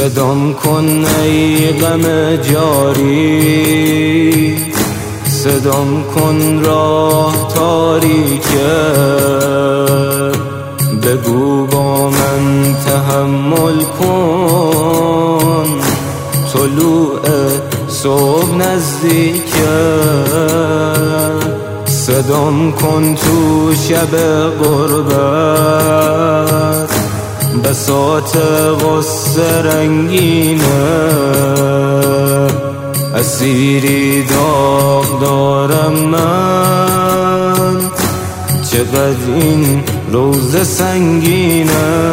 صدام کن ای غم جاری، صدام کن راه تاریکه، بگو با من تحمل کن، طلوع صبح نزدیکه. صدام کن تو شب غربت، بساط غصه رنگینه، اسیری داغ دارم من، چقدر این روز سنگینه.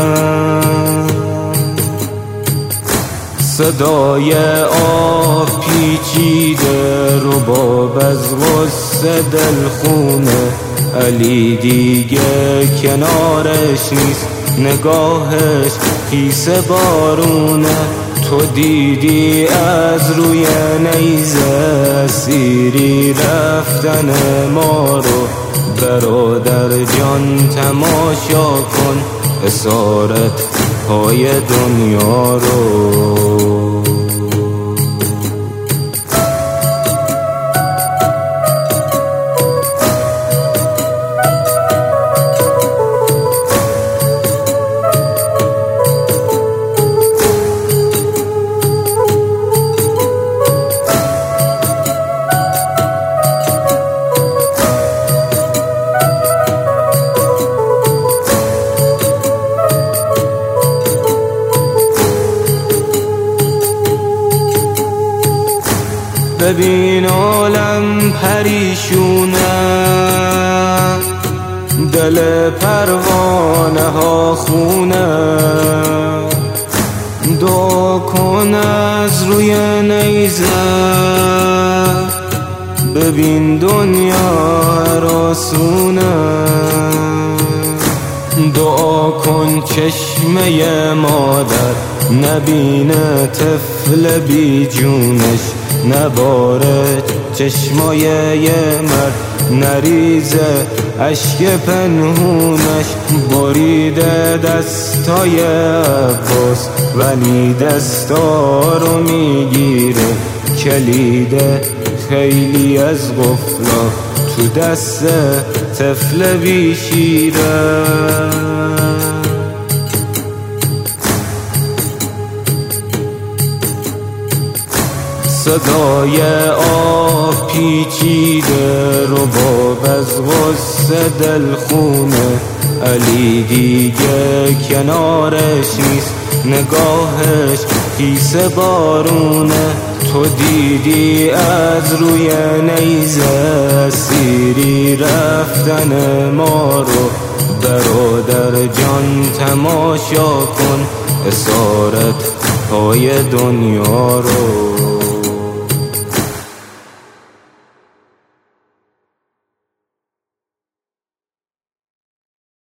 صدای آب پیچیده رباب از غصه دلخونه، علی دیگه کنارش نیست، نگاهش کیسه بارونه. تو دیدی از روی نیزه اسیری رفتن ما رو، برادر جان تماشا کن اسارت های دنیا رو. ببین عالم پریشونه، دل پروانه ها خونه، دعا کن از روی نیزه، ببین دنیا راسونه. دعا کن چشمه مادر نبینه طفل بی جونش، نباره چشمای یه مرد، نریزه اشک پنهونش. بریده دستای عباس ولی دستا رو میگیره، کلید خیلی از غفلا تو دست طفل بی شیره. صدای آب پیچیده رباب از غصه دلخونه، علی دیگه کنارش نیست، نگاهش کیسه بارونه. تو دیدی از روی نیزه اسیری رفتن ما رو، برادر جان تماشا کن اسارت های دنیا رو.